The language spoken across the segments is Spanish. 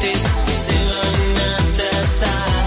gigantes se van a atrasar.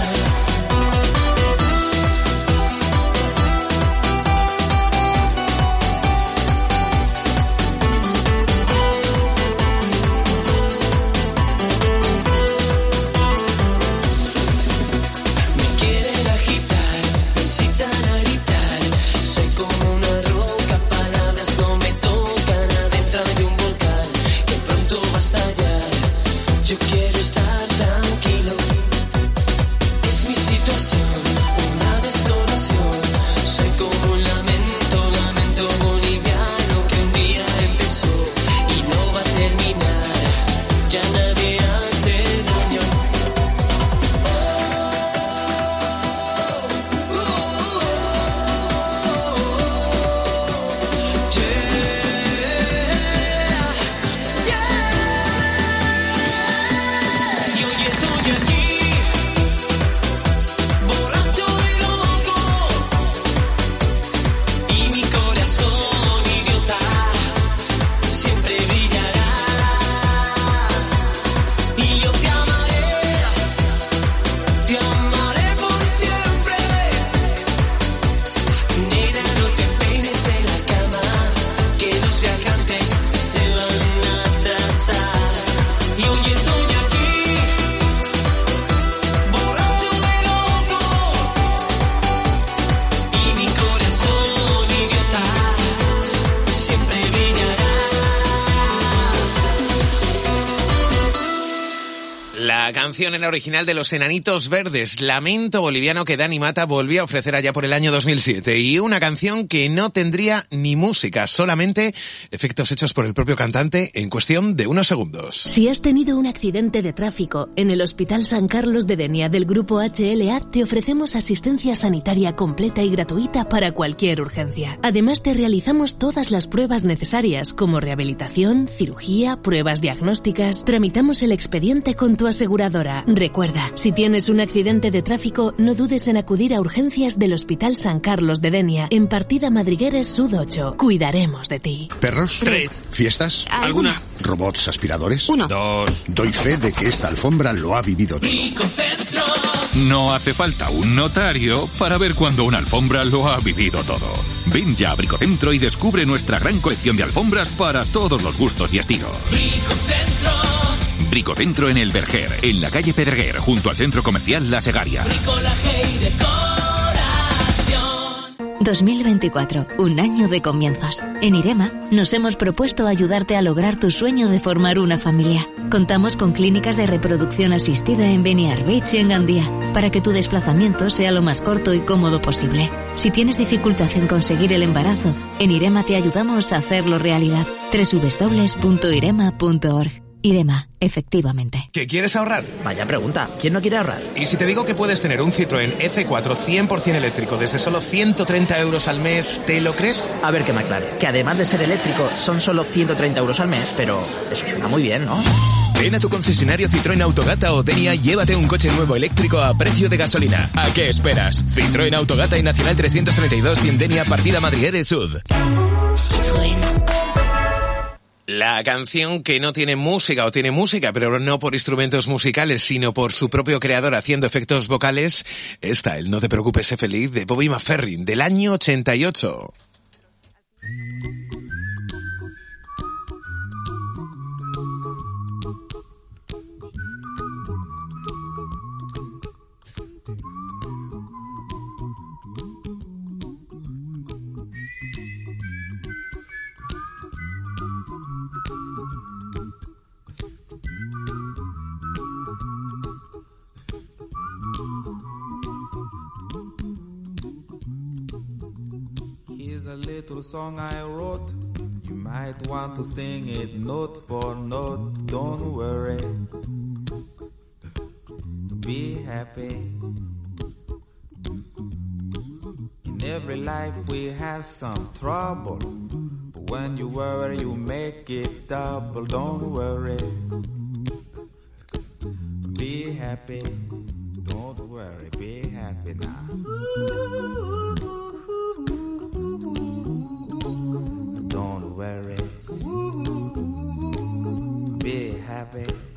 Canción en la original de Los Enanitos Verdes, Lamento Boliviano, que Dani Mata volvió a ofrecer allá por el año 2007, y una canción que no tendría ni música, solamente efectos hechos por el propio cantante en cuestión de unos segundos. Si has tenido un accidente de tráfico en el Hospital San Carlos de Denia del Grupo HLA, te ofrecemos asistencia sanitaria completa y gratuita para cualquier urgencia. Además, te realizamos todas las pruebas necesarias, como rehabilitación, cirugía, pruebas diagnósticas. Tramitamos el expediente con tu aseguradora. Recuerda, si tienes un accidente de tráfico, no dudes en acudir a urgencias del Hospital San Carlos de Denia, en Partida Madrigueres Sud 8. Cuidaremos de ti. ¿Perros? 3. ¿Fiestas? ¿Alguna? ¿Robots aspiradores? 1. 2. Doy fe de que esta alfombra lo ha vivido todo. Bricocentro. No hace falta un notario para ver cuando una alfombra lo ha vivido todo. Ven ya a Bricocentro y descubre nuestra gran colección de alfombras para todos los gustos y estilos. Bricocentro. Bricocentro en El Verger, en la calle Pedreguer, junto al centro comercial La Segaria. Bricolaje y decoración. 2024, un año de comienzos. En Irema nos hemos propuesto ayudarte a lograr tu sueño de formar una familia. Contamos con clínicas de reproducción asistida en Beniarbeich y en Gandía, para que tu desplazamiento sea lo más corto y cómodo posible. Si tienes dificultad en conseguir el embarazo, en Irema te ayudamos a hacerlo realidad. www.irema.org. Irema, efectivamente. ¿Qué quieres ahorrar? Vaya pregunta, ¿quién no quiere ahorrar? ¿Y si te digo que puedes tener un Citroën C4 100% eléctrico desde solo 130 euros al mes, ¿te lo crees? A ver que me aclare, que además de ser eléctrico, son solo 130 euros al mes, pero eso suena muy bien, ¿no? Ven a tu concesionario Citroën Autogata o Denia y llévate un coche nuevo eléctrico a precio de gasolina. ¿A qué esperas? Citroën Autogata y Nacional 332 y en Denia, Partida Madriguera Sud. Citroën. La canción que no tiene música, o tiene música, pero no por instrumentos musicales, sino por su propio creador haciendo efectos vocales, esta, el No te preocupes, sé feliz, de Bobby McFerrin, del año 88. A little song I wrote, you might want to sing it note for note. Don't worry, be happy. In every life we have some trouble, but when you worry you make it double. Don't worry, be happy. Don't worry, be happy now. Don't worry, be happy.